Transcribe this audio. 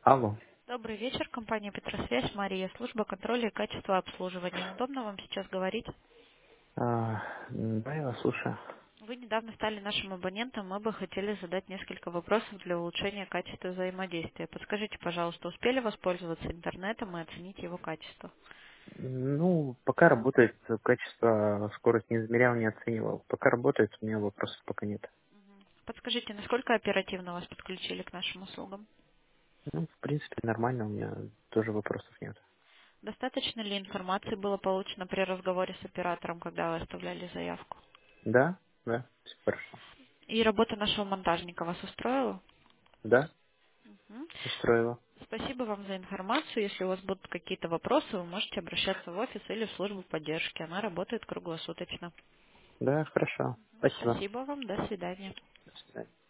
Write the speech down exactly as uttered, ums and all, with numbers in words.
Алло. Добрый вечер, компания Петросвязь, Мария, служба контроля и качества обслуживания. Удобно вам сейчас говорить? А, м, да, я вас слушаю. Вы недавно стали нашим абонентом, мы бы хотели задать несколько вопросов для улучшения качества взаимодействия. Подскажите, пожалуйста, успели воспользоваться интернетом и оценить его качество? Ну, пока работает качество, скорость не измерял, не оценивал. Пока работает, у меня вопросов пока нет. Подскажите, насколько оперативно вас подключили к нашим услугам? Ну, в принципе, нормально, у меня тоже вопросов нет. Достаточно ли информации было получено при разговоре с оператором, когда вы оставляли заявку? Да, да, все хорошо. И работа нашего монтажника вас устроила? Да, Мгм. устроило. Спасибо вам за информацию. Если у вас будут какие-то вопросы, вы можете обращаться в офис или в службу поддержки. Она работает круглосуточно. Да, хорошо. Спасибо. Спасибо вам. До свидания. До свидания.